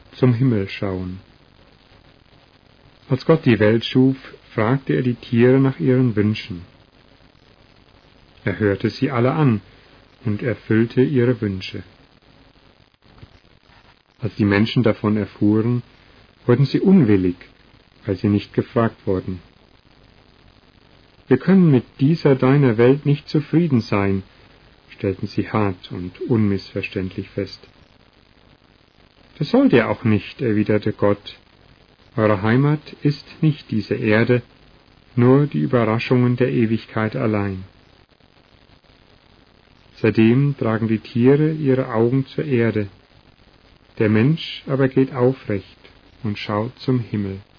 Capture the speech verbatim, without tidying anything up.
zum Himmel schauen. Als Gott die Welt schuf, fragte er die Tiere nach ihren Wünschen. Er hörte sie alle an und erfüllte ihre Wünsche. Als die Menschen davon erfuhren, wurden sie unwillig, weil sie nicht gefragt wurden. Wir können mit dieser deiner Welt nicht zufrieden sein, stellten sie hart und unmissverständlich fest. Das sollt ihr auch nicht, erwiderte Gott. Eure Heimat ist nicht diese Erde, nur die Überraschungen der Ewigkeit allein. Seitdem tragen die Tiere ihre Augen zur Erde, der Mensch aber geht aufrecht und schaut zum Himmel.